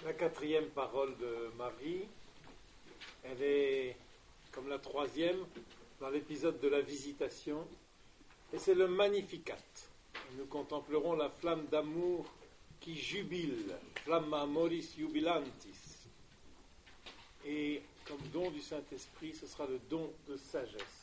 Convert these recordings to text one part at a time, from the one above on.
La quatrième parole de Marie, elle est comme la troisième dans l'épisode de la visitation, et c'est le Magnificat. Nous contemplerons la flamme d'amour qui jubile, flamma amoris jubilantis. Et comme don du Saint-Esprit, ce sera le don de sagesse.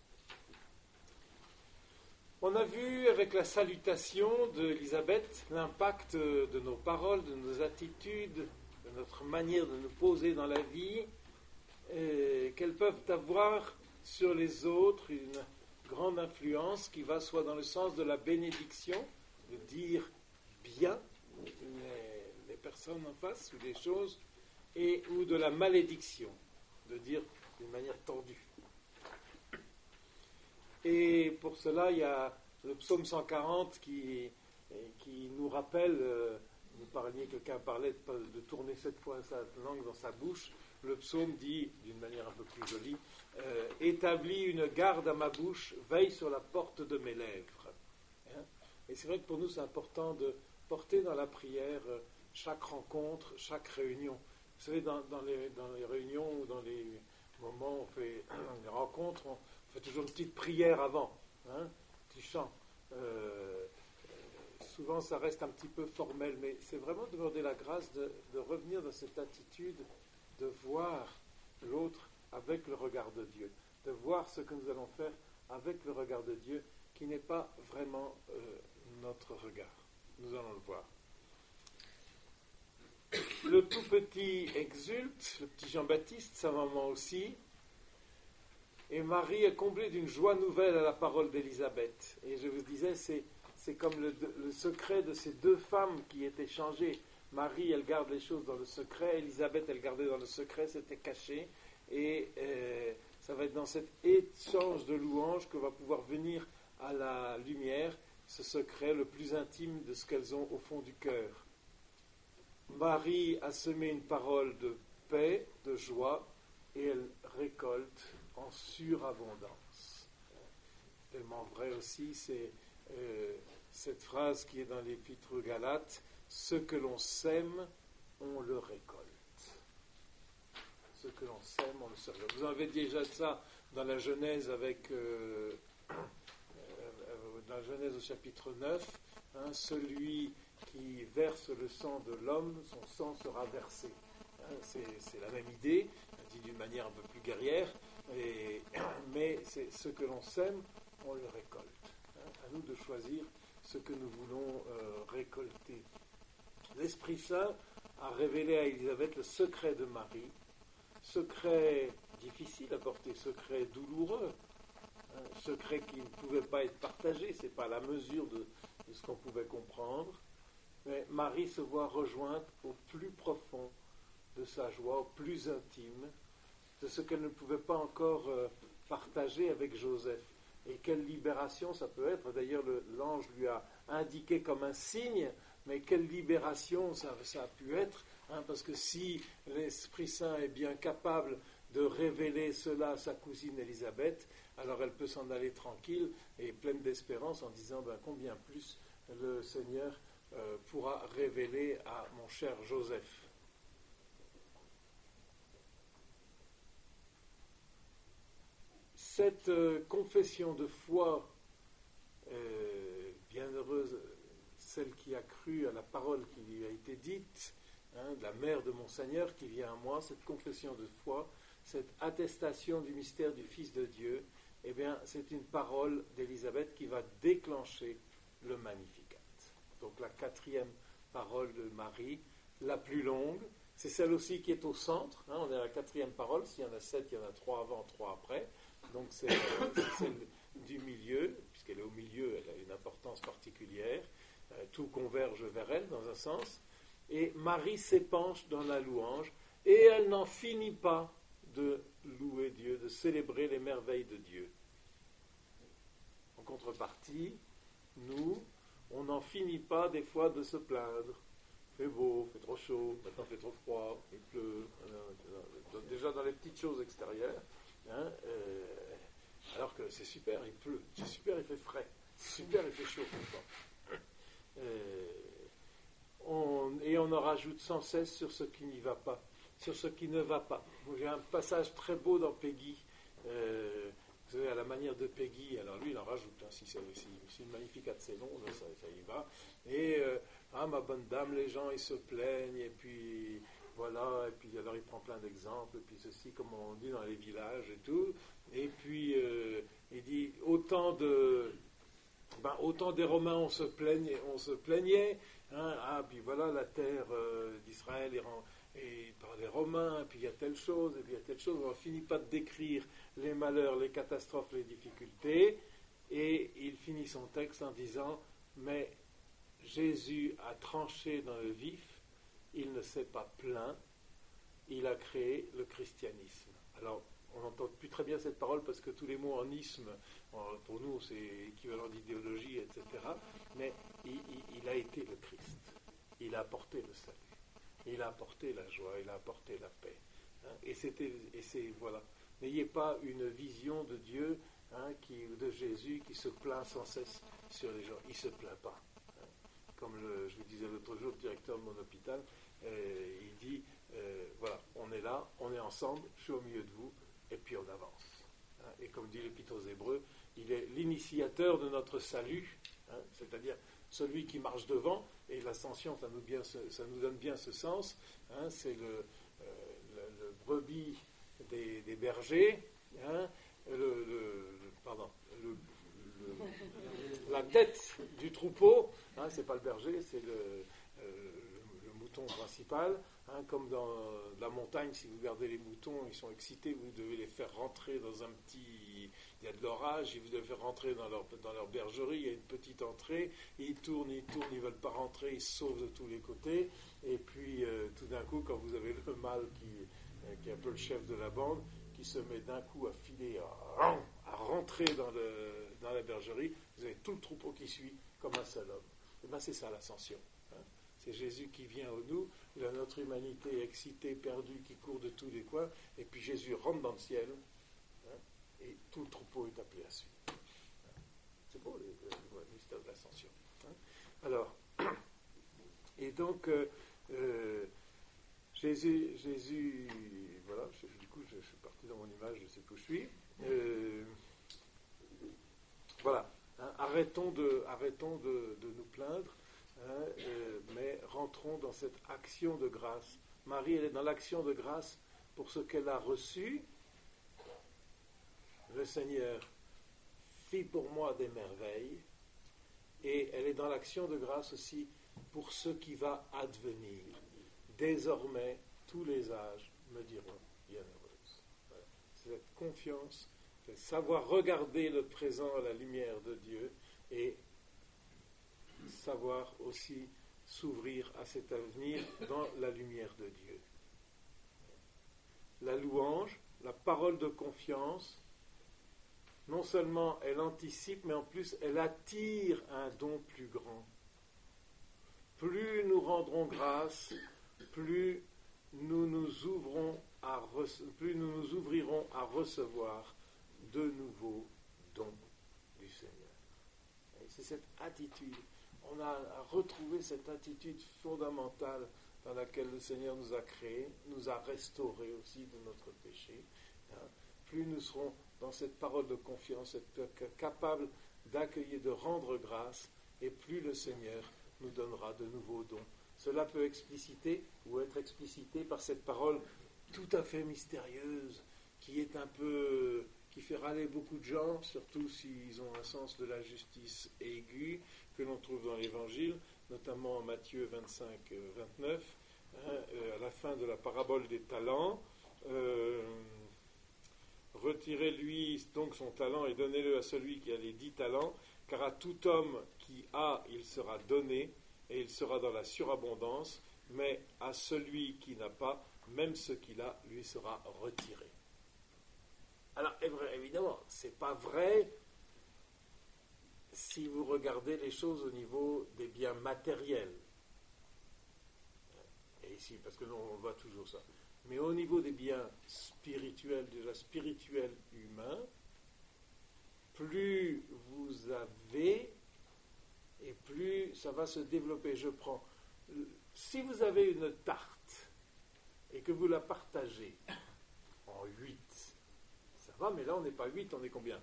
On a vu avec la salutation d'Élisabeth l'impact de nos paroles, de nos attitudes, de notre manière de nous poser dans la vie, qu'elles peuvent avoir sur les autres une grande influence qui va soit dans le sens de la bénédiction, de dire bien les personnes en face ou les choses, ou de la malédiction, de dire d'une manière tordue. Et pour cela, il y a le psaume 140 qui nous rappelle, quelqu'un parlait de tourner 7 fois sa langue dans sa bouche. Le psaume dit, d'une manière un peu plus jolie, établis une garde à ma bouche, veille sur la porte de mes lèvres. Et c'est vrai que pour nous, c'est important de porter dans la prière chaque rencontre, chaque réunion. Vous savez, dans les réunions ou dans les moments où on fait les rencontres, on fait toujours une petite prière avant, petit chant. Souvent, ça reste un petit peu formel, mais c'est vraiment demander la grâce de revenir dans cette attitude de voir l'autre avec le regard de Dieu, de voir ce que nous allons faire avec le regard de Dieu, qui n'est pas vraiment notre regard. Nous allons le voir. Le tout petit exulte, le petit Jean-Baptiste, sa maman aussi, et Marie est comblée d'une joie nouvelle à la parole d'Élisabeth. Et je vous disais, c'est comme le secret de ces deux femmes qui étaient changées. Marie, elle garde les choses dans le secret. Élisabeth, elle gardait dans le secret, c'était caché. Et ça va être dans cet échange de louanges que va pouvoir venir à la lumière ce secret le plus intime de ce qu'elles ont au fond du cœur. Marie a semé une parole de paix, de joie, et elle récolte en surabondance. Tellement vrai aussi, c'est cette phrase qui est dans l'Épître aux Galates, « Ce que l'on sème, on le récolte. » Ce que l'on sème, on le récolte. Vous en avez déjà ça dans la Genèse dans la Genèse au chapitre 9, celui qui verse le sang de l'homme, son sang sera versé. C'est la même idée, dit d'une manière un peu plus guerrière, mais c'est ce que l'on sème, on le récolte. À nous de choisir ce que nous voulons récolter. L'Esprit Saint a révélé à Élisabeth le secret de Marie, secret difficile à porter, secret douloureux, secret qui ne pouvait pas être partagé, ce n'est pas la mesure de ce qu'on pouvait comprendre, mais Marie se voit rejointe au plus profond de sa joie, au plus intime, de ce qu'elle ne pouvait pas encore partager avec Joseph. Et quelle libération ça peut être. D'ailleurs, l'ange lui a indiqué comme un signe, mais quelle libération ça a pu être, parce que si l'Esprit Saint est bien capable de révéler cela à sa cousine Élisabeth, alors elle peut s'en aller tranquille et pleine d'espérance en disant combien plus le Seigneur pourra révéler à mon cher Joseph. Cette confession de foi, bienheureuse, celle qui a cru à la parole qui lui a été dite, de la mère de mon Seigneur qui vient à moi, cette confession de foi, cette attestation du mystère du Fils de Dieu, eh bien, c'est une parole d'Élisabeth qui va déclencher le Magnificat. Donc la quatrième parole de Marie, la plus longue, c'est celle aussi qui est au centre. On est à la quatrième parole, s'il y en a 7, il y en a 3 avant, 3 après. Donc c'est celle du milieu, puisqu'elle est au milieu, elle a une importance particulière. Tout converge vers elle dans un sens. Et Marie s'épanche dans la louange, et elle n'en finit pas de louer Dieu, de célébrer les merveilles de Dieu. En contrepartie, nous, on n'en finit pas des fois de se plaindre. Il fait beau, il fait trop chaud, maintenant il fait trop froid, il pleut, déjà dans les petites choses extérieures, alors que c'est super, il pleut, c'est super, il fait frais, c'est super, il fait chaud. Et on en rajoute sans cesse sur ce qui n'y va pas, sur ce qui ne va pas. J'ai un passage très beau dans Peggy, vous savez, à la manière de Peggy, alors lui il en rajoute, si c'est une magnificat c'est long, ça y va, et ma bonne dame, les gens ils se plaignent, et puis voilà, et puis alors il prend plein d'exemples, et puis ceci, comme on dit dans les villages et tout, et puis il dit, autant des Romains on se plaignait, puis voilà, la terre d'Israël et par les Romains, puis il y a telle chose, et puis il y a telle chose, on ne finit pas de décrire les malheurs, les catastrophes, les difficultés, et il finit son texte en disant, mais Jésus a tranché dans le vif, il ne s'est pas plaint, il a créé le christianisme. Alors, on n'entend plus très bien cette parole parce que tous les mots en isme, pour nous, c'est équivalent d'idéologie, etc. Mais il a été le Christ. Il a apporté le salut. Il a apporté la joie. Il a apporté la paix. Voilà. N'ayez pas une vision de Dieu, de Jésus, qui se plaint sans cesse sur les gens. Il ne se plaint pas. Comme je vous disais l'autre jour, le directeur de mon hôpital, il dit, voilà, on est là, on est ensemble, je suis au milieu de vous, et puis on avance. Et comme dit l'Épître aux Hébreux, il est l'initiateur de notre salut, c'est-à-dire celui qui marche devant, et l'ascension, ça nous donne bien ce sens, c'est le brebis des bergers, la tête du troupeau, c'est pas le berger, c'est le mouton principal, comme dans la montagne, si vous regardez les moutons, ils sont excités, vous devez les faire rentrer dans un petit... Il y a de l'orage, et vous devez faire rentrer dans leur bergerie, il y a une petite entrée, ils tournent, ils ne veulent pas rentrer, ils se sauvent de tous les côtés, et puis tout d'un coup, quand vous avez le mâle qui est un peu le chef de la bande, qui se met d'un coup à filer, à rentrer dans la bergerie, vous avez tout le troupeau qui suit comme un seul homme. Et bien c'est ça l'ascension. C'est Jésus qui vient au nous, notre humanité excitée, perdue, qui court de tous les coins, et puis Jésus rentre dans le ciel, et tout le troupeau est appelé à suivre. C'est beau le mystère de l'ascension. Alors, et donc, Jésus, voilà, du coup je suis parti dans mon image, je sais où je suis. Voilà, arrêtons de nous plaindre, mais rentrons dans cette action de grâce. Marie, elle est dans l'action de grâce pour ce qu'elle a reçu. Le Seigneur fit pour moi des merveilles, et elle est dans l'action de grâce aussi pour ce qui va advenir. Désormais, tous les âges me diront bienheureuse. Voilà. C'est cette confiance, c'est savoir regarder le présent à la lumière de Dieu et savoir aussi s'ouvrir à cet avenir dans la lumière de Dieu. La louange, la parole de confiance, non seulement elle anticipe, mais en plus elle attire un don plus grand. Plus nous rendrons grâce, plus nous nous ouvrirons à recevoir de nouveaux dons du Seigneur. Et c'est cette attitude. On a retrouvé cette attitude fondamentale dans laquelle le Seigneur nous a créés, nous a restaurés aussi de notre péché. Plus nous serons dans cette parole de confiance, capables d'accueillir, de rendre grâce, et plus le Seigneur nous donnera de nouveaux dons. Cela peut expliciter ou être explicité par cette parole tout à fait mystérieuse, qui fait râler beaucoup de gens, surtout s'ils ont un sens de la justice aiguë, que l'on trouve dans l'Évangile, notamment en Matthieu 25, 29, à la fin de la parabole des talents. Retirez-lui donc son talent et donnez-le à celui qui a les 10 talents, car à tout homme qui a, il sera donné, et il sera dans la surabondance, mais à celui qui n'a pas, même ce qu'il a, lui sera retiré. Alors, évidemment, ce n'est pas vrai si vous regardez les choses au niveau des biens matériels. Et ici, parce que nous, on voit toujours ça. Mais au niveau des biens spirituels, déjà spirituels humains, plus vous avez, et plus ça va se développer. Je prends Si vous avez une tarte et que vous la partagez en 8, ça va, mais là on n'est pas 8, on est combien?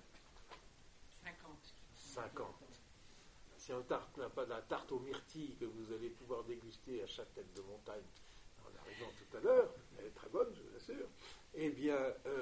50. Si un tarte n'a pas de la tarte aux myrtilles que vous allez pouvoir déguster à chaque tête de montagne en arrivant tout à l'heure, elle est très bonne, je vous assure, eh bien,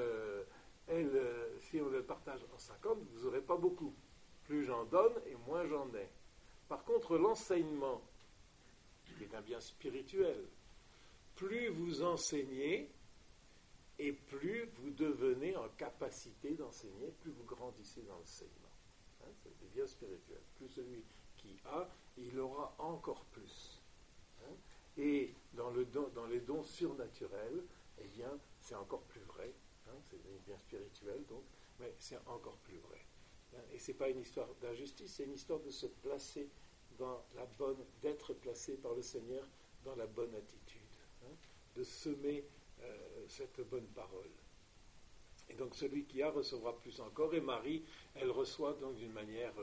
si on le partage en 50, vous n'aurez pas beaucoup. Plus j'en donne et moins j'en ai. Par contre, l'enseignement, qui est un bien spirituel, plus vous enseignez et plus vous devenez en capacité d'enseigner, plus vous grandissez dans l'enseignement. C'est des biens spirituels. Plus celui qui a, il aura encore plus. Et dans les dons surnaturels, eh bien, c'est encore plus vrai. C'est des biens spirituels, donc, mais c'est encore plus vrai. Et ce n'est pas une histoire d'injustice, c'est une histoire de se placer dans la bonne, d'être placé par le Seigneur dans la bonne attitude, de semer cette bonne parole. Et donc celui qui a recevra plus encore, et Marie, elle reçoit donc d'une manière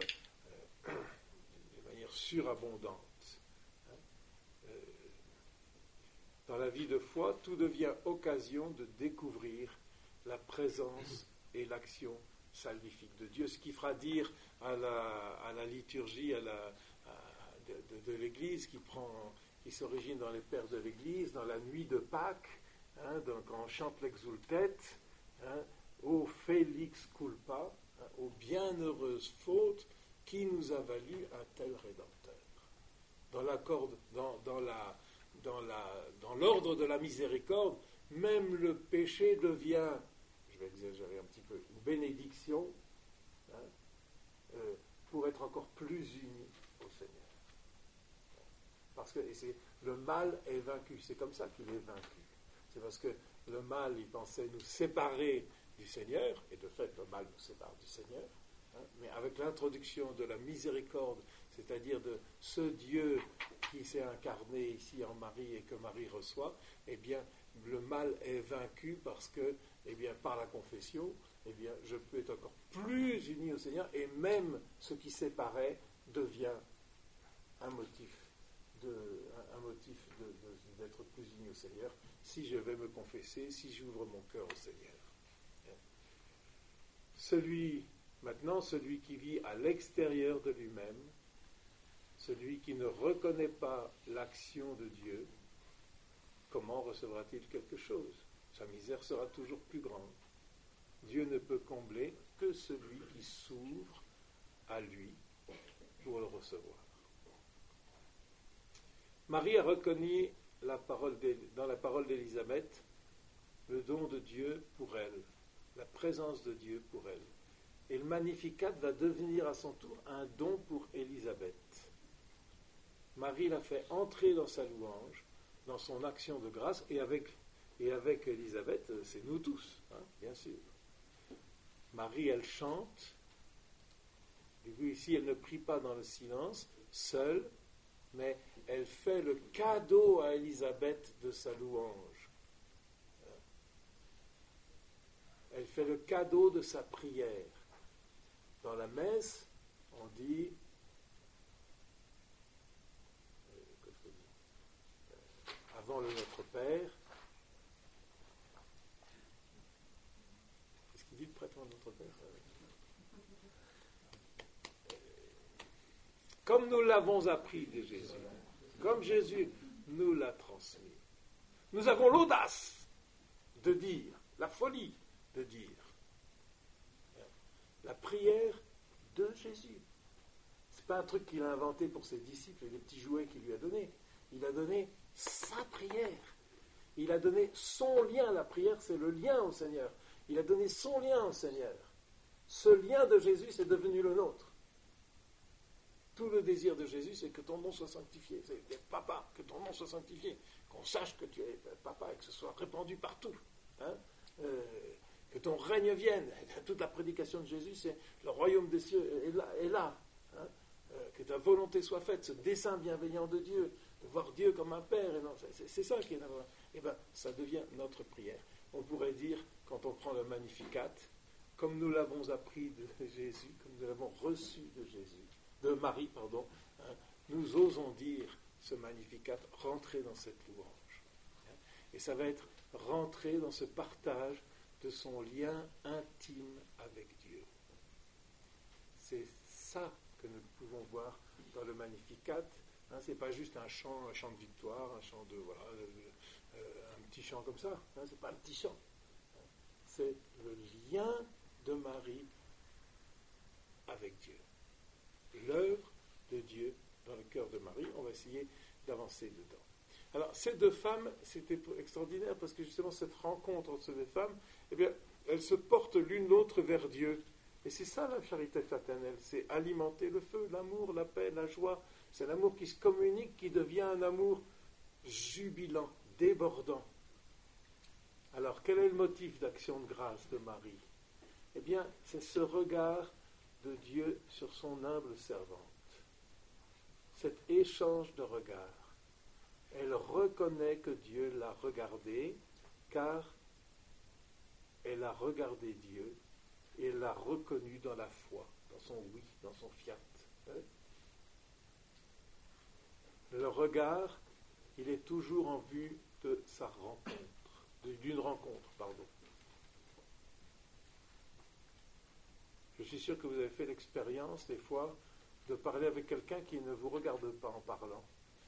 surabondante. Dans la vie de foi, tout devient occasion de découvrir la présence et l'action salvifique de Dieu, ce qui fera dire à la liturgie de l'Église, qui s'origine dans les pères de l'Église, dans la nuit de Pâques, donc quand on chante l'exultet, ô Félix culpa, ô bienheureuse faute qui nous a valu un tel Rédempteur. Dans l'ordre de la miséricorde, même le péché devient, je vais exagérer un petit peu, une bénédiction, pour être encore plus unis au Seigneur. Parce que le mal est vaincu, c'est comme ça qu'il est vaincu. C'est parce que le mal, il pensait nous séparer du Seigneur, et de fait, le mal nous sépare du Seigneur, mais avec l'introduction de la miséricorde, c'est-à-dire de ce Dieu qui s'est incarné ici en Marie et que Marie reçoit, eh bien, le mal est vaincu parce que, eh bien, par la confession, eh bien, je peux être encore plus uni au Seigneur, et même ce qui séparait devient un motif d'être plus uni au Seigneur, si je vais me confesser, si j'ouvre mon cœur au Seigneur. Celui qui vit à l'extérieur de lui-même, celui qui ne reconnaît pas l'action de Dieu, comment recevra-t-il quelque chose? Sa misère sera toujours plus grande. Dieu ne peut combler que celui qui s'ouvre à lui pour le recevoir. Marie a reconnu dans la parole d'Élisabeth le don de Dieu pour elle, la présence de Dieu pour elle. Et le Magnificat va devenir à son tour un don pour Élisabeth. Marie l'a fait entrer dans sa louange, dans son action de grâce, et avec Élisabeth, c'est nous tous, bien sûr. Marie, elle chante. Du coup, ici, elle ne prie pas dans le silence, seule, mais elle fait le cadeau à Élisabeth de sa louange. Elle fait le cadeau de sa prière. Dans la messe, on dit, avant le Notre Père, qu'est-ce qu'il dit le prêtre avant le Notre Père? Comme nous l'avons appris de Jésus, comme Jésus nous l'a transmis. Nous avons l'audace de dire, la folie de dire, la prière de Jésus. Ce n'est pas un truc qu'il a inventé pour ses disciples et les petits jouets qu'il lui a donnés. Il a donné sa prière. Il a donné son lien. La prière, c'est le lien au Seigneur. Il a donné son lien au Seigneur. Ce lien de Jésus, c'est devenu le nôtre. Tout le désir de Jésus, c'est que ton nom soit sanctifié. C'est papa, que ton nom soit sanctifié. Qu'on sache que tu es papa et que ce soit répandu partout. Que ton règne vienne. Toute la prédication de Jésus, c'est le royaume des cieux est là. Que ta volonté soit faite, ce dessein bienveillant de Dieu, de voir Dieu comme un père. Et non, c'est ça qui est d'abord. Et bien, ça devient notre prière. On pourrait dire, quand on prend le Magnificat, comme nous l'avons appris de Jésus, comme nous l'avons reçu de Jésus, de Marie, nous osons dire ce Magnificat, rentrer dans cette louange. Et ça va être rentrer dans ce partage de son lien intime avec Dieu. C'est ça que nous pouvons voir dans le Magnificat. Ce n'est pas juste un chant de victoire, un chant de un petit chant comme ça. C'est pas un petit chant. C'est le lien de Marie avec Dieu. L'œuvre de Dieu dans le cœur de Marie. On va essayer d'avancer dedans. Alors, ces deux femmes, c'était extraordinaire parce que justement, cette rencontre entre ces deux femmes, eh bien, elles se portent l'une l'autre vers Dieu. Et c'est ça la charité fraternelle, c'est alimenter le feu, l'amour, la paix, la joie. C'est l'amour qui se communique, qui devient un amour jubilant, débordant. Alors, quel est le motif d'action de grâce de Marie? Eh bien, c'est ce regard de Dieu sur son humble servante. Cet échange de regards. Elle reconnaît que Dieu l'a regardée, car elle a regardé Dieu et elle l'a reconnu dans la foi, dans son oui, dans son fiat. Le regard, il est toujours en vue de sa rencontre, d'une rencontre, pardon. Je suis sûr que vous avez fait l'expérience, des fois, de parler avec quelqu'un qui ne vous regarde pas en parlant.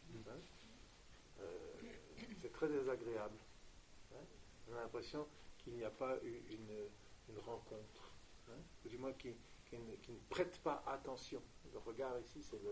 C'est très désagréable. On a l'impression qu'il n'y a pas eu une rencontre. Ou du moins qui ne prête pas attention. Le regard ici, c'est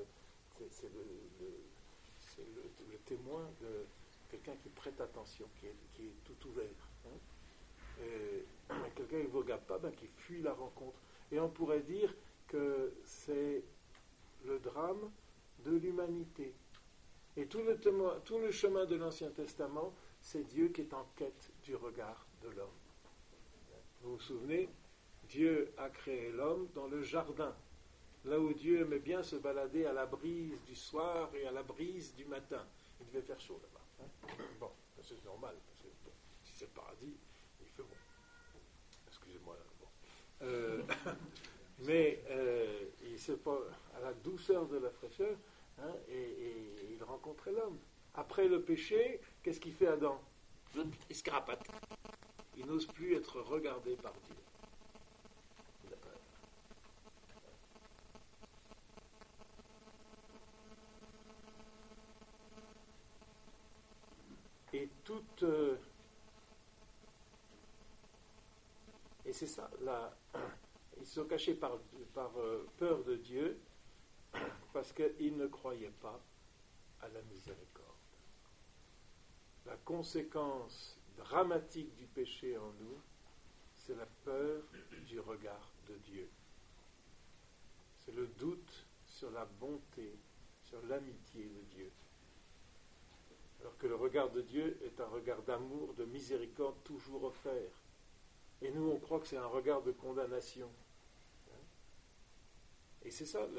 le témoin de quelqu'un qui prête attention, qui est tout ouvert. Quelqu'un qui ne vous regarde pas, qui fuit la rencontre. Et on pourrait dire que c'est le drame de l'humanité. Et tout le chemin de l'Ancien Testament, c'est Dieu qui est en quête du regard de l'homme. Vous vous souvenez, Dieu a créé l'homme dans le jardin, là où Dieu aimait bien se balader à la brise du soir et à la brise du matin. Il devait faire chaud là-bas. Bon, c'est normal, parce que si c'est le paradis, il fait bon. Excusez-moi. Bon. Mais il se pas à la douceur de la fraîcheur, et il rencontrait l'homme. Après le péché, qu'est-ce qu'il fait Adam? Il se carapate. Il n'ose plus être regardé par Dieu. Et toute... et c'est ça, ils sont cachés par peur de Dieu, parce qu'ils ne croyaient pas à la miséricorde. La conséquence dramatique du péché en nous, c'est la peur du regard de Dieu. C'est le doute sur la bonté, sur l'amitié de Dieu. Alors que le regard de Dieu est un regard d'amour, de miséricorde toujours offert. Et nous, on croit que c'est un regard de condamnation. Et c'est ça,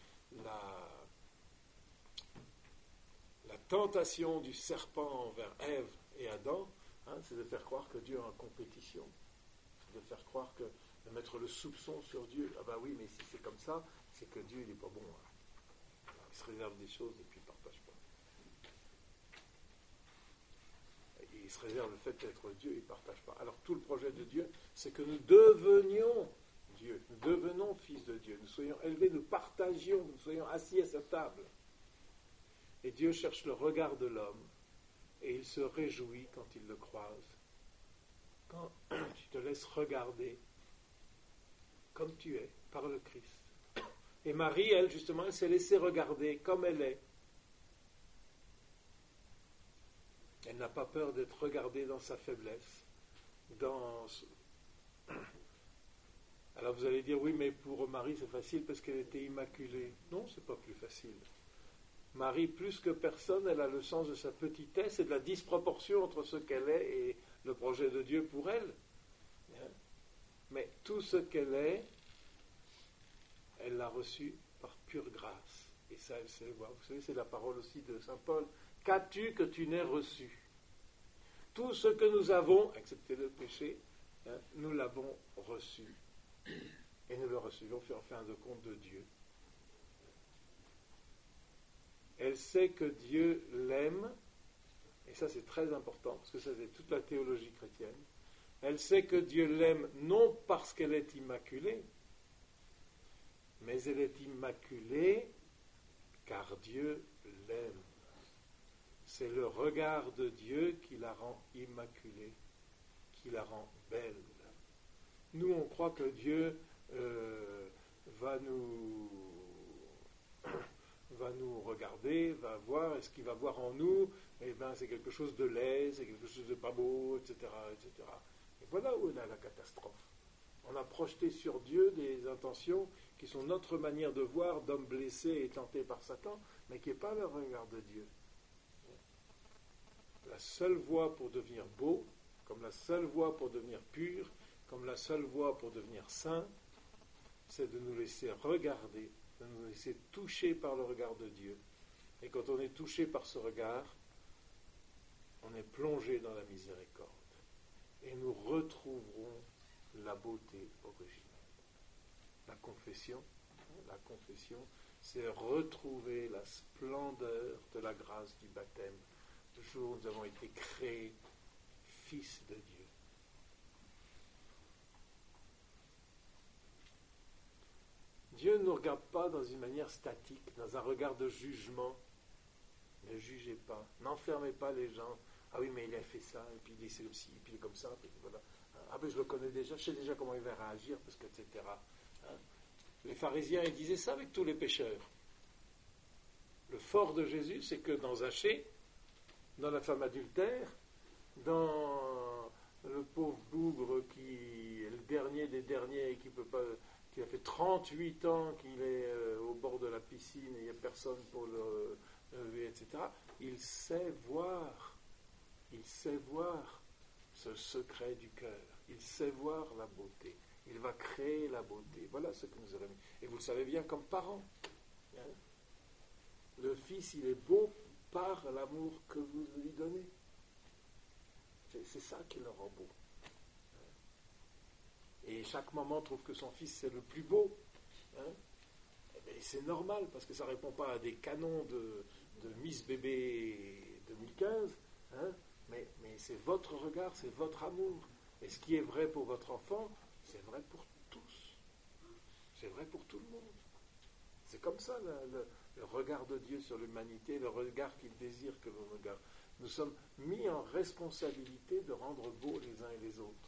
la tentation du serpent envers Ève et Adam, c'est de faire croire que Dieu est en compétition. De faire croire que, de mettre le soupçon sur Dieu. Ah ben oui, mais si c'est comme ça, c'est que Dieu, il n'est pas bon. Alors, il se réserve des choses et puis il ne partage pas. Il se réserve le fait d'être Dieu, il ne partage pas. Alors tout le projet de Dieu, c'est que nous devenions Dieu, nous devenons fils de Dieu, nous soyons élevés, nous partagions, nous soyons assis à sa table. Et Dieu cherche le regard de l'homme, et il se réjouit quand il le croise. Quand tu te laisses regarder comme tu es, par le Christ. Et Marie, elle, justement, elle s'est laissée regarder comme elle est. Elle n'a pas peur d'être regardée dans sa faiblesse. Alors vous allez dire, oui, mais pour Marie, c'est facile parce qu'elle était immaculée. Non, c'est pas plus facile. Marie, plus que personne, elle a le sens de sa petitesse et de la disproportion entre ce qu'elle est et le projet de Dieu pour elle. Mais tout ce qu'elle est, elle l'a reçu par pure grâce. Et ça, elle sait le voir. Vous savez, c'est la parole aussi de saint Paul. Qu'as-tu que tu n'aies reçu? Tout ce que nous avons, excepté le péché, nous l'avons reçu. Et nous le recevons en fin de compte de Dieu. Elle sait que Dieu l'aime, et ça c'est très important, parce que ça c'est toute la théologie chrétienne. Elle sait que Dieu l'aime non parce qu'elle est immaculée, mais elle est immaculée car Dieu l'aime. C'est le regard de Dieu qui la rend immaculée, qui la rend belle. Nous, on croit que Dieu va nous regarder, va voir, et ce qu'il va voir en nous, eh ben, c'est quelque chose de laid, c'est quelque chose de pas beau, etc., etc. Et voilà où est la catastrophe. On a projeté sur Dieu des intentions qui sont notre manière de voir d'homme blessé et tenté par Satan, mais qui n'est pas le regard de Dieu. La seule voie pour devenir beau, comme la seule voie pour devenir pur, comme la seule voie pour devenir saint, c'est de nous laisser regarder, de nous laisser toucher par le regard de Dieu. Et quand on est touché par ce regard, on est plongé dans la miséricorde. Et nous retrouverons la beauté originelle. La confession, c'est retrouver la splendeur de la grâce du baptême, le jour où nous avons été créés fils de Dieu. Dieu ne nous regarde pas dans une manière statique, dans un regard de jugement. Ne jugez pas, n'enfermez pas les gens. Ah oui, mais il a fait ça, et puis il est comme ci, et puis il est comme ça, puis voilà. Ah ben je le connais déjà, je sais déjà comment il va réagir, parce que, etc. Hein? Les pharisiens, ils disaient ça avec tous les pécheurs. Le fort de Jésus, c'est que dans Zachée, dans la femme adultère, dans le pauvre bougre qui est le dernier des derniers et qui a fait 38 ans qu'il est au bord de la piscine et il n'y a personne pour le lever, etc. Il sait voir ce secret du cœur. Il sait voir la beauté. Il va créer la beauté. Voilà ce que nous avons mis. Et vous le savez bien comme parents. Hein? Le Fils, il est beau par l'amour que vous lui donnez. C'est ça qui le rend beau. Et chaque maman trouve que son fils, c'est le plus beau. Hein? Et c'est normal, parce que ça ne répond pas à des canons de Miss Bébé 2015. Hein? Mais c'est votre regard, c'est votre amour. Et ce qui est vrai pour votre enfant, c'est vrai pour tous. C'est vrai pour tout le monde. C'est comme ça le regard de Dieu sur l'humanité, le regard qu'il désire que l'on regarde. Nous sommes mis en responsabilité de rendre beaux les uns et les autres.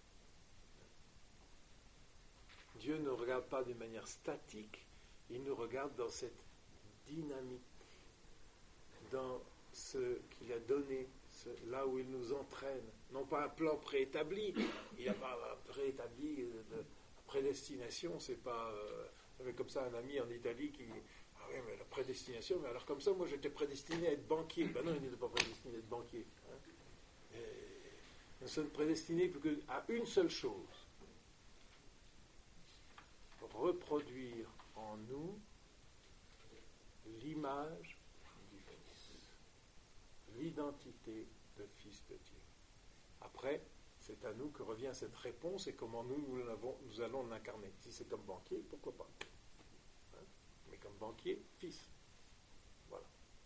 Dieu ne regarde pas d'une manière statique, il nous regarde dans cette dynamique, dans ce qu'il a donné, là où il nous entraîne. Non pas un plan préétabli, il n'y a pas un préétabli de prédestination, c'est pas... j'avais comme ça un ami en Italie qui... Ah oui, mais la prédestination, mais alors comme ça, moi j'étais prédestiné à être banquier. Ben non, il n'était pas prédestiné à être banquier. Hein. Nous sommes prédestinés à une seule chose. Reproduire en nous l'image du Fils, l'identité de Fils de Dieu. Après, c'est à nous que revient cette réponse et comment nous allons l'incarner. Si c'est comme banquier, pourquoi pas. Hein? Mais comme banquier, Fils. Voilà.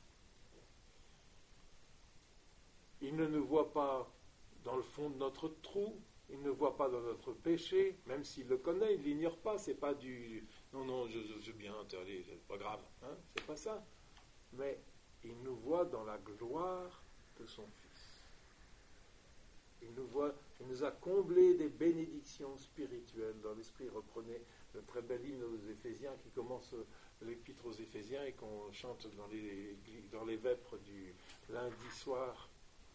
Il ne nous voit pas dans le fond de notre trou. Il ne voit pas dans notre péché, même s'il le connaît, il ne l'ignore pas, c'est pas du non, je bien, allez, c'est pas grave, hein, c'est pas ça. Mais il nous voit dans la gloire de son Fils. Il nous a comblé des bénédictions spirituelles dans l'esprit. Reprenez le très bel hymne aux Éphésiens qui commence l'épître aux Éphésiens et qu'on chante dans les vêpres du lundi soir.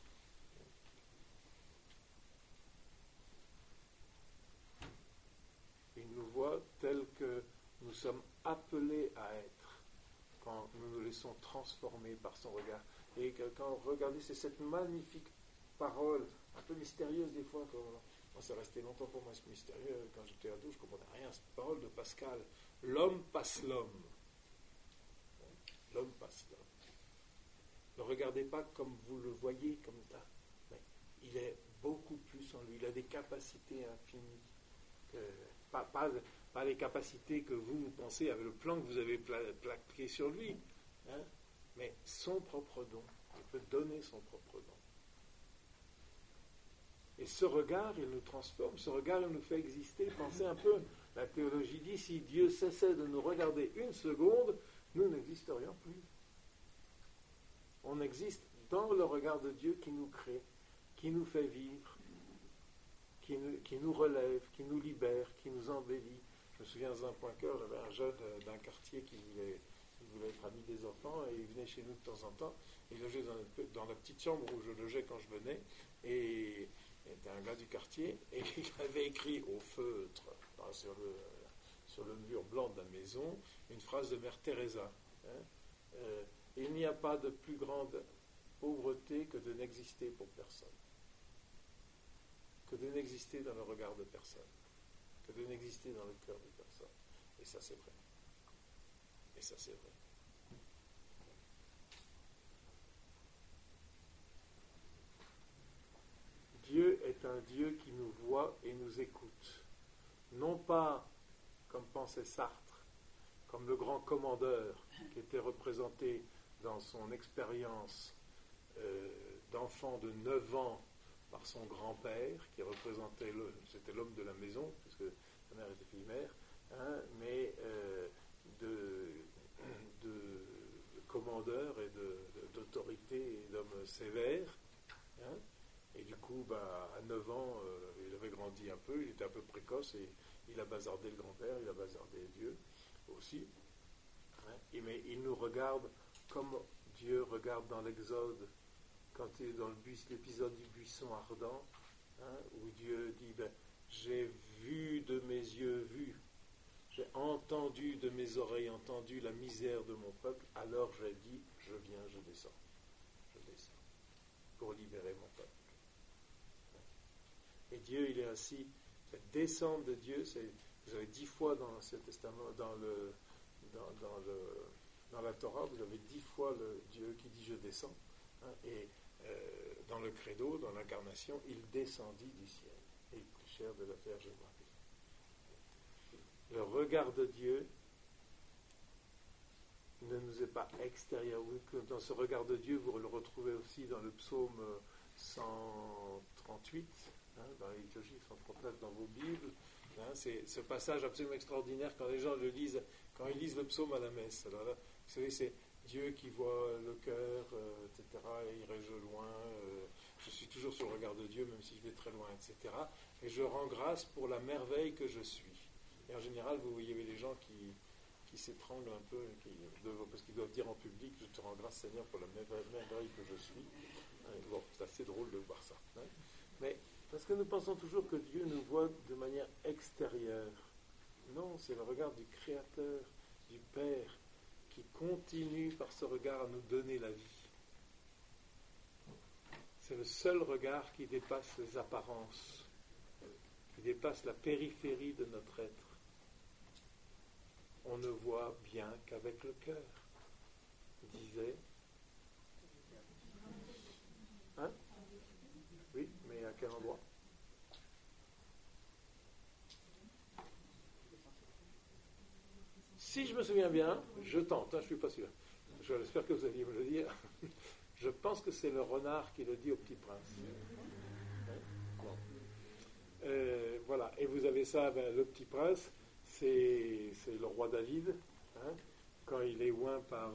Il nous voit tels que nous sommes appelés à être quand nous nous laissons transformer par son regard. Et quand vous regardez, c'est cette magnifique parole, un peu mystérieuse des fois, moi ça restait longtemps pour moi ce mystérieux, quand j'étais ado, je ne comprenais rien, cette parole de Pascal. L'homme passe l'homme. L'homme passe l'homme. Ne regardez pas comme vous le voyez comme ça, mais il est beaucoup plus en lui, il a des capacités infinies. Pas les capacités que vous pensez avec le plan que vous avez plaqué sur lui, hein, mais son propre don. Il peut donner son propre don. Et ce regard, il nous transforme, ce regard, il nous fait exister. Pensez un peu, la théologie dit, si Dieu cessait de nous regarder une seconde, nous n'existerions plus. On existe dans le regard de Dieu qui nous crée, qui nous fait vivre, qui nous relève, qui nous libère, qui nous embellit. Je me souviens dans un point cœur, j'avais un jeune d'un quartier qui voulait être ami des enfants, et il venait chez nous de temps en temps. Il logeait dans la petite chambre où je logeais quand je venais, et c'était un gars du quartier, et il avait écrit au feutre, sur le mur blanc de la maison, une phrase de Mère Teresa. Il n'y a pas de plus grande pauvreté que de n'exister pour personne, que de n'exister dans le regard de personne, que de n'exister dans le cœur de personne. Et ça, c'est vrai. Et ça, c'est vrai. Dieu est un Dieu qui nous voit et nous écoute. Non pas, comme pensait Sartre, comme le grand commandeur qui était représenté dans son expérience d'enfant de 9 ans par son grand-père, qui représentait c'était l'homme de la maison, puisque sa mère était fille-mère, mais de commandeur et d'autorité et d'homme sévère. Et du coup, à 9 ans, il avait grandi un peu, il était un peu précoce, et il a bazardé le grand-père, il a bazardé Dieu aussi. Mais il nous regarde comme Dieu regarde dans l'Exode, quand il est dans l'épisode du buisson ardent, où Dieu dit, j'ai vu de mes yeux vu, j'ai entendu de mes oreilles entendu la misère de mon peuple, alors j'ai dit, je viens, je descends, pour libérer mon peuple. Et Dieu, il est ainsi, cette descente de Dieu, vous avez 10 fois dans l'Ancien Testament, dans la Torah, vous avez 10 fois le Dieu qui dit je descends, et dans le credo, dans l'incarnation, il descendit du ciel, et il prit chair de la Vierge Marie. Le regard de Dieu ne nous est pas extérieur. Dans ce regard de Dieu, vous le retrouvez aussi dans le psaume 138, dans la liturgie 139 dans vos Bibles. C'est ce passage absolument extraordinaire quand les gens le lisent, quand ils lisent le psaume à la messe. Alors là, vous savez, c'est Dieu qui voit le cœur, etc. Et irai-je loin, je suis toujours sur le regard de Dieu, même si je vais très loin, etc. Et je rends grâce pour la merveille que je suis. Et en général, vous voyez les gens qui s'étranglent un peu, parce qu'ils doivent dire en public, je te rends grâce Seigneur pour la merveille que je suis. Bon, c'est assez drôle de voir ça. Mais parce que nous pensons toujours que Dieu nous voit de manière extérieure. Non, c'est le regard du Créateur, du Père, qui continue par ce regard à nous donner la vie. C'est le seul regard qui dépasse les apparences, qui dépasse la périphérie de notre être. On ne voit bien qu'avec le cœur, disait. Oui, mais à quel endroit? Si je me souviens bien, je tente, je ne suis pas sûr. J'espère que vous alliez me le dire. Je pense que c'est le renard qui le dit au Petit Prince. Bon. Voilà, et vous avez ça, le Petit Prince, c'est le roi David, quand il est oint par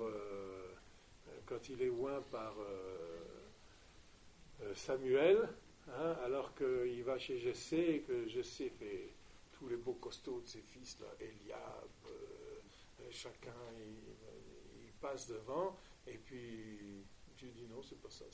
Samuel, alors qu'il va chez Jessé, et que Jessé fait tous les beaux costauds de ses fils, là, Eliab, chacun il passe devant, et puis Dieu dit non, c'est pas ça.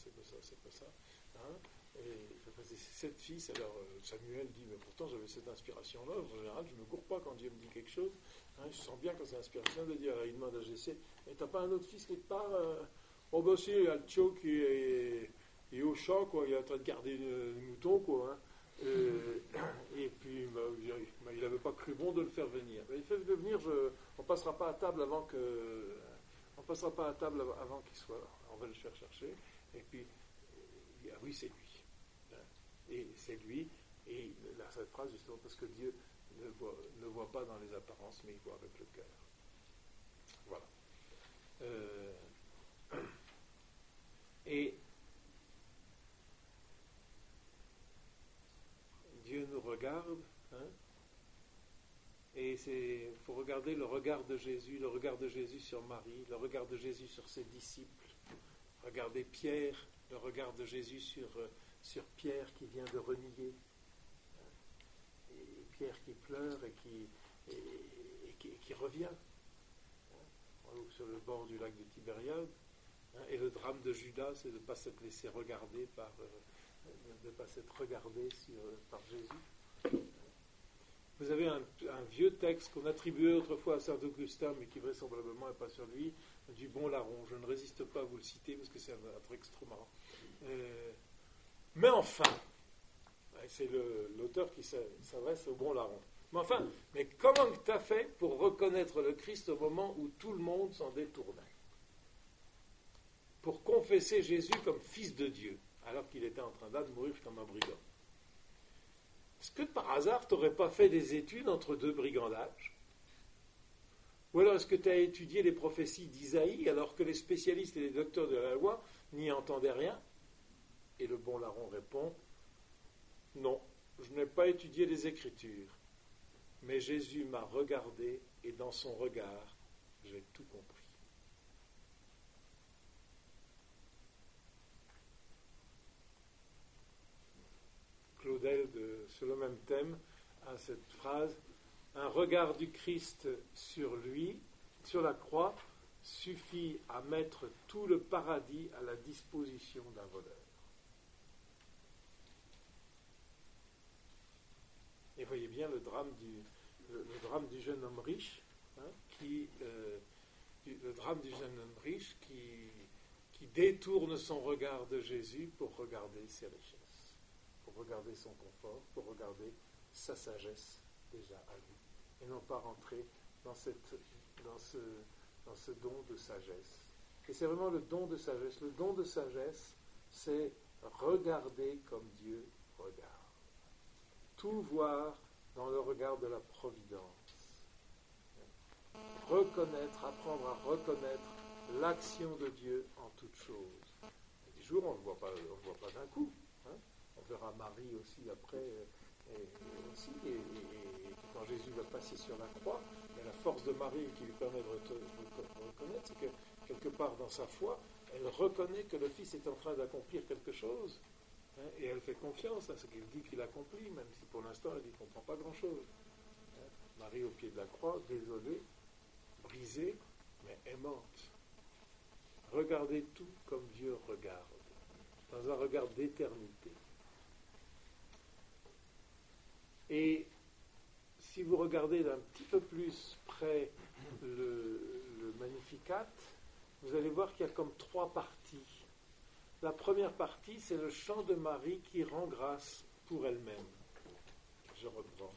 Et c'est cette fils. Alors Samuel dit, mais pourtant j'avais cette inspiration-là. En général, je ne me cours pas quand Dieu me dit quelque chose. Je sens bien quand c'est l'inspiration de dire. Alors, il demande à Jessé, et t'as pas un autre fils quelque part? Oh ben si, il y a le Tcho qui est au champ, quoi. Il est en train de garder le mouton, quoi. Et puis il n'avait pas cru bon de le faire venir. Mais il fait venir, on passera pas à table avant qu'il soit là. On va le faire chercher. Et puis, oui, c'est lui. Et c'est lui. Et là, cette phrase, justement, parce que Dieu ne voit pas dans les apparences, mais il voit avec le cœur. Voilà. Et Dieu nous regarde, hein, et il faut regarder le regard de Jésus sur Marie, le regard de Jésus sur ses disciples. Regardez Pierre, le regard de Jésus sur Pierre qui vient de renier. Et Pierre qui pleure et qui revient, sur le bord du lac de Tibériade. Et le drame de Judas, c'est de ne pas s'être laissé regarder de ne pas s'être regardé par Jésus. Vous avez un vieux texte qu'on attribuait autrefois à saint Augustin, mais qui vraisemblablement n'est pas sur lui, du Bon Larron. Je ne résiste pas à vous le citer parce que c'est un texte trop marrant. Mais enfin, c'est l'auteur qui s'adresse au Bon Larron. Mais comment tu as fait pour reconnaître le Christ au moment où tout le monde s'en détournait? Pour confesser Jésus comme fils de Dieu, alors qu'il était en train de mourir comme un brigand. Est-ce que par hasard, tu n'aurais pas fait des études entre deux brigandages? Ou alors est-ce que tu as étudié les prophéties d'Isaïe alors que les spécialistes et les docteurs de la loi n'y entendaient rien? Et le Bon Larron répond, non, je n'ai pas étudié les Écritures, mais Jésus m'a regardé et dans son regard, j'ai tout compris. Claudel, sur le même thème, a cette phrase: un regard du Christ sur lui, sur la croix, suffit à mettre tout le paradis à la disposition d'un voleur. Et voyez bien le drame du jeune homme riche, qui détourne son regard de Jésus pour regarder ses richesses, pour regarder son confort, pour regarder sa sagesse déjà à lui, et non pas rentrer dans ce don de sagesse. Et c'est vraiment le don de sagesse. Le don de sagesse, c'est regarder comme Dieu regarde. Tout voir dans le regard de la providence. Apprendre à reconnaître l'action de Dieu en toutes choses. Des jours, on ne le voit pas d'un coup. On verra Marie aussi après, et quand Jésus va passer sur la croix, il y a la force de Marie qui lui permet de reconnaître, c'est que quelque part dans sa foi, elle reconnaît que le Fils est en train d'accomplir quelque chose, et elle fait confiance à ce qu'il dit qu'il accomplit, même si pour l'instant elle ne comprend pas grand-chose. Marie au pied de la croix, désolée, brisée, mais aimante. Regardez tout comme Dieu regarde, dans un regard d'éternité. Et si vous regardez d'un petit peu plus près le Magnificat, vous allez voir qu'il y a comme 3 parties. La première partie, c'est le chant de Marie qui rend grâce pour elle-même. Je reprends.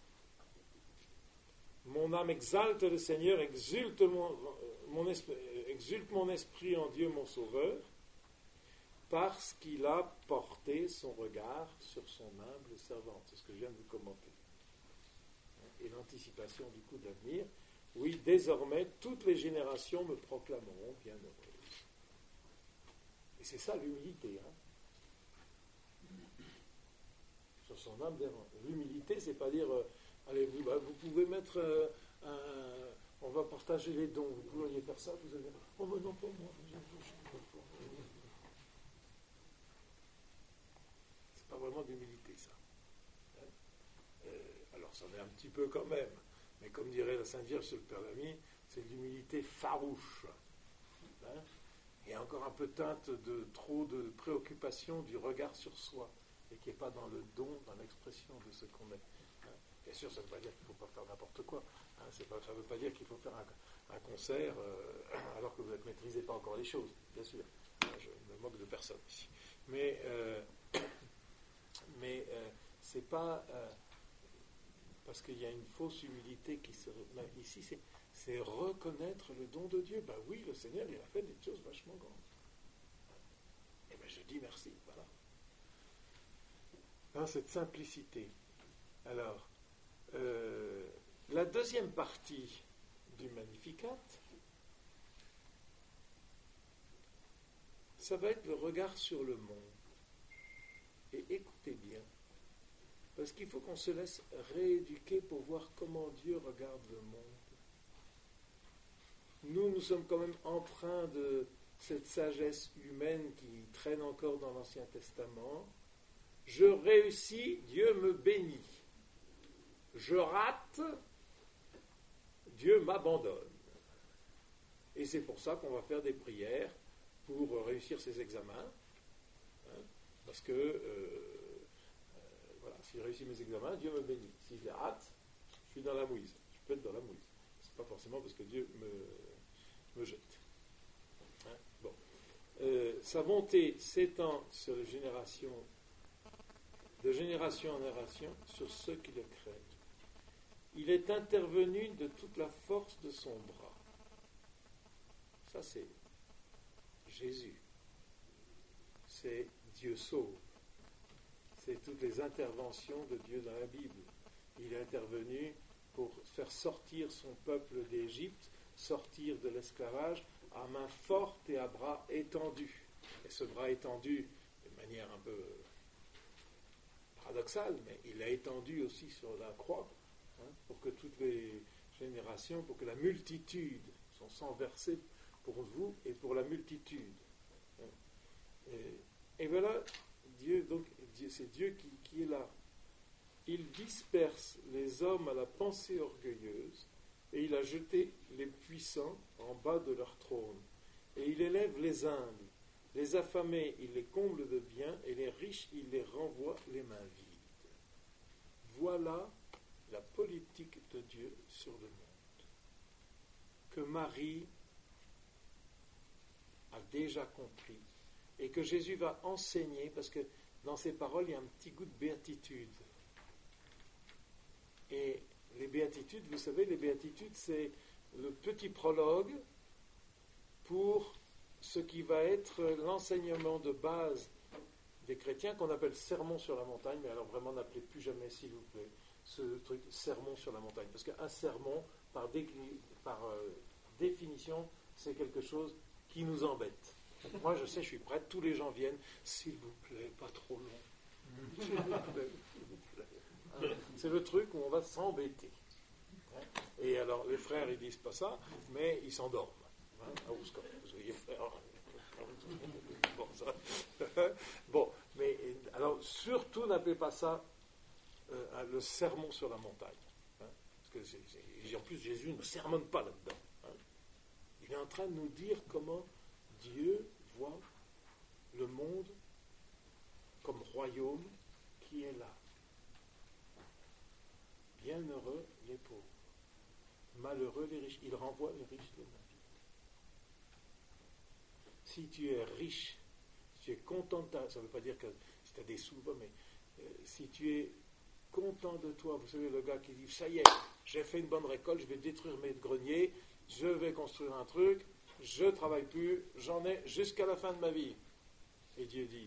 Mon âme exalte le Seigneur, exulte mon esprit en Dieu mon Sauveur, parce qu'il a porté son regard sur son humble servante. C'est ce que je viens de vous commenter. Et l'anticipation du coup d'avenir. Oui, désormais, toutes les générations me proclameront bienheureuse. Et c'est ça l'humilité. Sur son âme d'errant. L'humilité, c'est pas dire, allez, vous pouvez mettre on va partager les dons, vous pourriez faire ça, vous allez, oh mais non, pas moi, c'est pas vraiment d'humilité, ça. Alors, ça en est un petit peu quand même, mais comme dirait la Sainte Vierge sur le Père Lamy, c'est de l'humilité farouche. Il y a encore un peu teinte de trop de préoccupation du regard sur soi, et qui n'est pas dans le don, dans l'expression de ce qu'on est. Bien sûr, ça ne veut pas dire qu'il ne faut pas faire n'importe quoi. Ça ne veut pas dire qu'il faut faire un concert alors que vous ne maîtrisez pas encore les choses, bien sûr. Je me moque de personne ici. Mais c'est pas parce qu'il y a une fausse humilité qui se... Ici, c'est reconnaître le don de Dieu. Ben oui, le Seigneur, il a fait des choses vachement grandes. Et ben je dis merci, voilà. Dans cette simplicité. Alors, la deuxième partie du Magnificat, ça va être le regard sur le monde. Et écoutez bien, parce qu'il faut qu'on se laisse rééduquer pour voir comment Dieu regarde le monde. Nous sommes quand même empreints de cette sagesse humaine qui traîne encore dans l'Ancien Testament. Je réussis, Dieu me bénit. Je rate, Dieu m'abandonne. Et c'est pour ça qu'on va faire des prières pour réussir ses examens. Parce que, voilà, si je réussis mes examens, Dieu me bénit. Si je les rate, je suis dans la mouise. Je peux être dans la mouise. C'est pas forcément parce que Dieu me jette. Bon. Sa bonté s'étend sur les générations, de génération en génération, sur ceux qui le craignent. Il est intervenu de toute la force de son bras. Ça, c'est Jésus. C'est Dieu sauve. C'est toutes les interventions de Dieu dans la Bible. Il est intervenu pour faire sortir son peuple d'Égypte, sortir de l'esclavage à main forte et à bras étendus. Et ce bras étendu, de manière un peu paradoxale, mais il l'a étendu aussi sur la croix, pour que toutes les générations, pour que la multitude, son sang versé pour vous et pour la multitude. Et voilà, Dieu, donc, c'est Dieu qui est là. Il disperse les hommes à la pensée orgueilleuse, et il a jeté les puissants en bas de leur trône. Et il élève les humbles, les affamés, il les comble de biens, et les riches, il les renvoie les mains vides. Voilà la politique de Dieu sur le monde, que Marie a déjà compris, et que Jésus va enseigner, parce que dans ses paroles, il y a un petit goût de béatitude. Et les béatitudes, vous savez, les béatitudes, c'est le petit prologue pour ce qui va être l'enseignement de base des chrétiens, qu'on appelle sermon sur la montagne, mais alors vraiment n'appelez plus jamais, s'il vous plaît, ce truc sermon sur la montagne, parce qu'un sermon, par définition, c'est quelque chose qui nous embête. Moi, je sais, je suis prête, tous les gens viennent, s'il vous plaît, pas trop long. S'il vous plaît, s'il vous plaît. C'est le truc où on va s'embêter. Et alors, les frères, ils disent pas ça, mais ils s'endorment. Vous voyez, frère. Bon, mais alors, surtout, n'appelez pas ça le sermon sur la montagne. Parce que en plus, Jésus ne nous sermonne pas là-dedans. Il est en train de nous dire comment Dieu voit le monde comme royaume qui est là. Bienheureux les pauvres, malheureux les riches. Il renvoie les riches les mains vides. Si tu es riche, si tu es content de ta... Ça ne veut pas dire que si tu as des sous, mais si tu es content de toi, vous savez, le gars qui dit, ça y est, j'ai fait une bonne récolte, je vais détruire mes greniers, je vais construire un truc, je ne travaille plus, j'en ai jusqu'à la fin de ma vie. Et Dieu dit,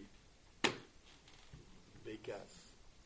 bécasse.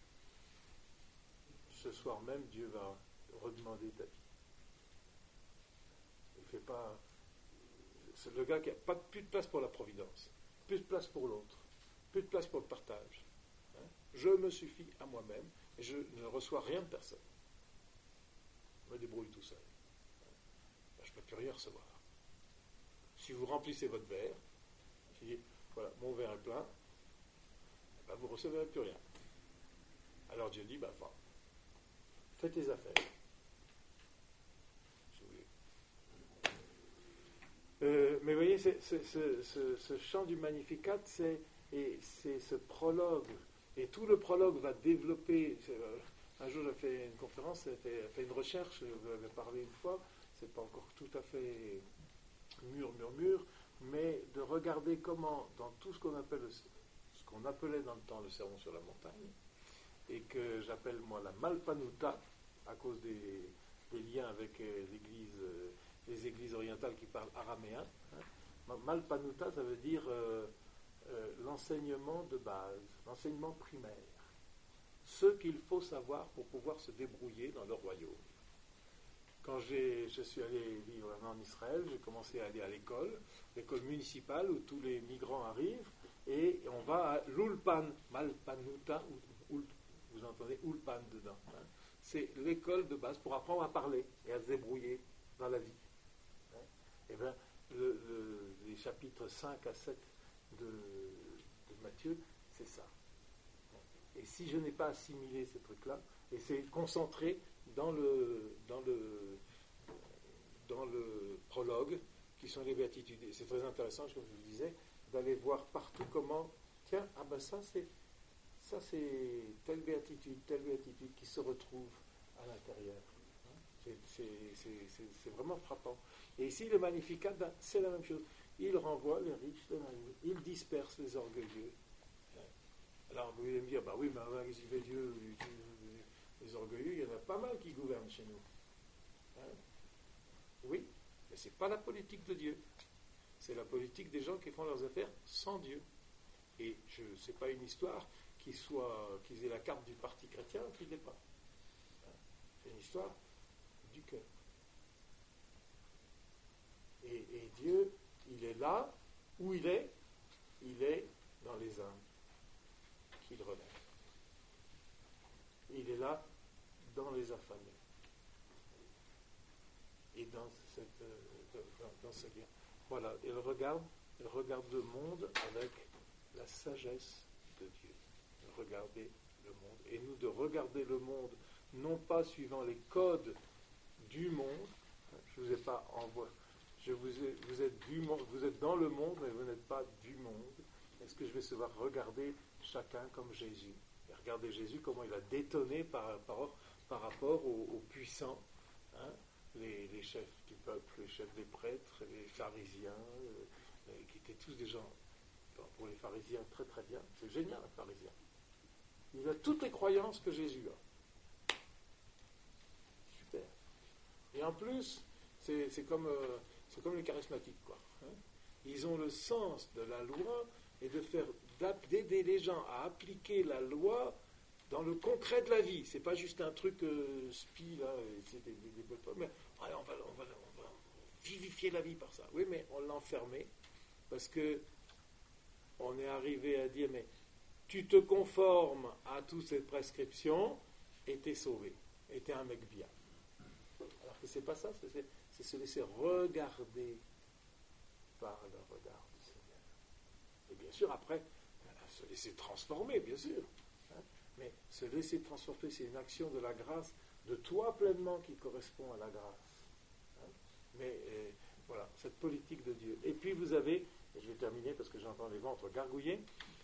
Ce soir même, Dieu va redemander ta vie. Il ne fait pas... C'est le gars qui n'a plus de place pour la providence, plus de place pour l'autre, plus de place pour le partage. Je me suffis à moi-même et je ne reçois rien de personne. Je me débrouille tout seul. Je ne peux plus rien recevoir. Si vous remplissez votre verre, si vous dites, voilà, mon verre est plein, ben vous ne recevrez plus rien. Alors Dieu dit, ben, fais tes affaires. Si vous voulez. Mais vous voyez, ce chant du Magnificat, c'est ce prologue. Et tout le prologue va développer. Un jour, j'ai fait une conférence, j'ai fait une recherche, vous avez parlé une fois, c'est pas encore tout à fait mûr, mais de regarder comment, dans tout ce qu'on appelait dans le temps le sermon sur la montagne, et que j'appelle moi la Malpanuta, à cause des liens avec les églises orientales qui parlent araméen. Malpanuta, ça veut dire l'enseignement de base, l'enseignement primaire. Ce qu'il faut savoir pour pouvoir se débrouiller dans le royaume. quand je suis allé vivre en Israël, j'ai commencé à aller à l'école municipale où tous les migrants arrivent, et on va à l'Ulpan, Malpanuta, vous entendez Ulpan dedans. Hein. C'est l'école de base pour apprendre à parler et à se débrouiller dans la vie. Hein. Et bien, les chapitres 5 à 7 de Matthieu, c'est ça. Et si je n'ai pas assimilé ces trucs-là, et c'est concentré dans le prologue, qui sont les béatitudes. Et c'est très intéressant, comme je vous disais, d'aller voir partout comment, tiens, ah ben ça c'est telle béatitude qui se retrouve à l'intérieur. C'est vraiment frappant. Et ici, le Magnificat, ben, c'est la même chose. Il renvoie les riches, il disperse les orgueilleux. Alors, vous allez me dire, bah oui, mais avec Dieu, les orgueilleux, il y en a pas mal qui gouvernent chez nous. Hein? Oui, mais ce n'est pas la politique de Dieu. C'est la politique des gens qui font leurs affaires sans Dieu. Et ce n'est pas une histoire qu'ils aient la carte du parti chrétien ou qu'ils n'aient pas. Hein? C'est une histoire du cœur. Et Dieu, il est là où il est dans les âmes qu'il relève. Il est là dans les affamés. Et dans ce lien. Voilà, il regarde le monde avec la sagesse de Dieu. Regardez le monde. Et nous de regarder le monde, non pas suivant les codes du monde. Je ne vous ai pas envoyé. Vous êtes du monde, vous êtes dans le monde, mais vous n'êtes pas du monde. Est-ce que je vais savoir regarder chacun comme Jésus? Et regardez Jésus, comment il a détonné par rapport aux puissants, hein, les chefs du peuple, les chefs des prêtres, les pharisiens, qui étaient tous des gens, pour les pharisiens, très très bien. C'est génial, un pharisien. Il a toutes les croyances que Jésus a. Super. Et en plus, c'est comme les charismatiques, quoi. Hein. Ils ont le sens de la loi et d'aider les gens à appliquer la loi dans le concret de la vie. C'est pas juste un truc spi, là, c'est des mais allez, on va vivifier la vie par ça. Oui, mais on l'a enfermé parce que on est arrivé à dire, mais tu te conformes à toutes ces prescriptions et t'es sauvé, et t'es un mec bien. Alors que c'est pas ça, c'est se laisser regarder par le regard du Seigneur. Et bien sûr, après, se laisser transformer, bien sûr. Hein, mais se laisser transformer, c'est une action de la grâce, de toi pleinement qui correspond à la grâce. Hein, mais voilà, cette politique de Dieu. Et puis vous avez, et je vais terminer parce que j'entends les ventres gargouiller,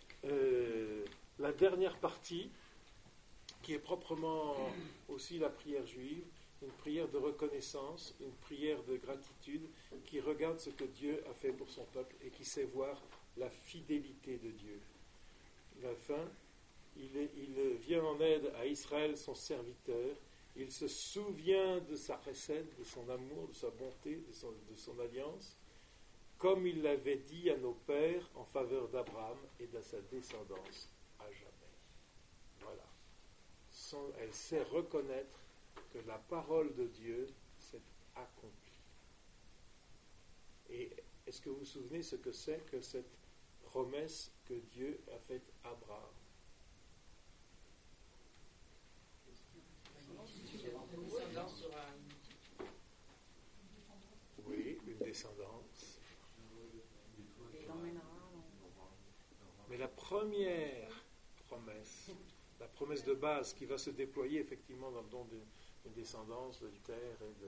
la dernière partie, qui est proprement aussi la prière juive, une prière de reconnaissance, une prière de gratitude, qui regarde ce que Dieu a fait pour son peuple et qui sait voir la fidélité de Dieu. La fin, il vient en aide à Israël, son serviteur, il se souvient de sa recette, de son amour, de sa bonté, de son alliance, comme il l'avait dit à nos pères en faveur d'Abraham et de sa descendance à jamais. Voilà. Elle sait reconnaître que la parole de Dieu s'est accomplie. Et est-ce que vous vous souvenez ce que c'est que cette promesse que Dieu a faite à Abraham? Oui, une descendance. Mais la première promesse, la promesse de base qui va se déployer effectivement dans le don d'une descendance, d'une terre et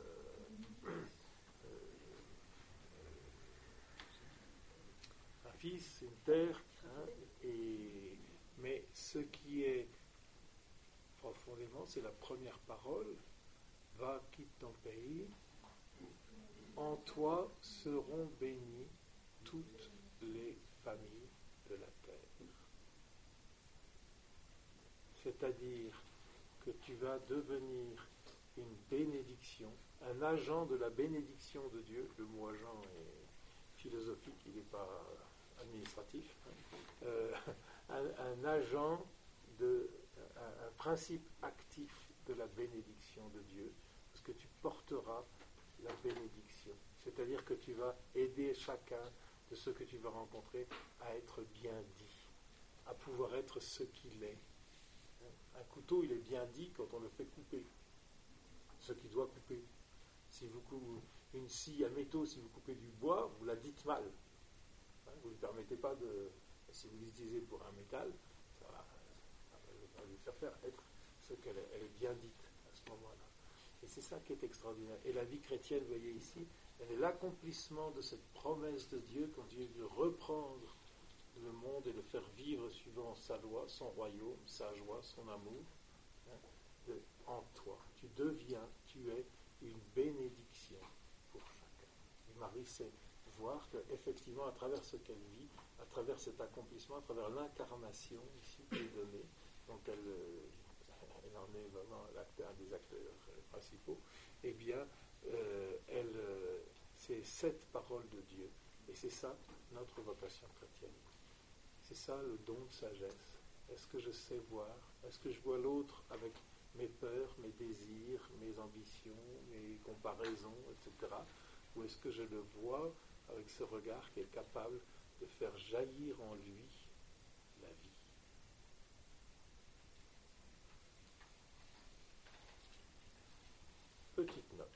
un fils, une terre, hein, mais ce qui est profondément, c'est la première parole: va, quitte ton pays, en toi seront bénies toutes les familles de la terre. C'est-à-dire que tu vas devenir une bénédiction, un agent de la bénédiction de Dieu. Le mot agent est philosophique, il n'est pas administratif. Un agent un principe actif de la bénédiction de Dieu. Parce que tu porteras la bénédiction. C'est-à-dire que tu vas aider chacun de ceux que tu vas rencontrer à être bien dit, à pouvoir être ce qu'il est. Un couteau, il est bien dit quand on le fait couper, ce qu'il doit couper. Si vous coupez une scie à métaux, si vous coupez du bois, vous la dites mal. Vous ne lui permettez pas de... Si vous l'utilisez pour un métal, ça va lui faire être ce qu'elle est. Elle est bien dite à ce moment-là. Et c'est ça qui est extraordinaire. Et la vie chrétienne, vous voyez ici, elle est l'accomplissement de cette promesse de Dieu quand Dieu veut reprendre le monde et le faire vivre suivant sa loi, son royaume, sa joie, son amour, en toi. Tu deviens, tu es une bénédiction pour chacun. Et Marie sait voir qu'effectivement, à travers ce qu'elle vit, à travers cet accomplissement, à travers l'incarnation ici qui est donnée, donc elle en est vraiment un des acteurs principaux, eh bien, c'est cette parole de Dieu. Et c'est ça, notre vocation chrétienne. C'est ça, le don de sagesse. Est-ce que je sais voir? Est-ce que je vois l'autre avec mes peurs, mes désirs, mes ambitions, mes comparaisons, etc. Ou est-ce que je le vois avec ce regard qui est capable de faire jaillir en lui la vie? Petite note.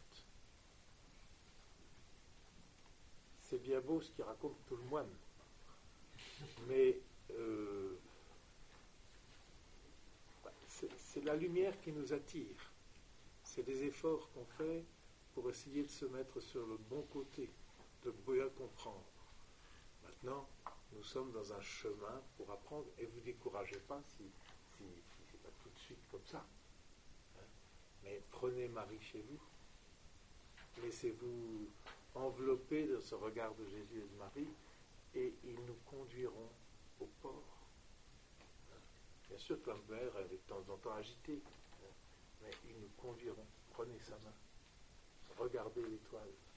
C'est bien beau ce qu'il raconte tout le moine, mais c'est la lumière qui nous attire. C'est des efforts qu'on fait pour essayer de se mettre sur le bon côté, de bien comprendre. Maintenant, nous sommes dans un chemin pour apprendre, et vous ne découragez pas si c'est pas tout de suite comme ça. Mais prenez Marie chez vous, laissez-vous envelopper de ce regard de Jésus et de Marie, et ils nous conduiront au port. Bien sûr que la mer est de temps en temps agitée, mais ils nous conduiront. Prenez sa main, regardez l'étoile.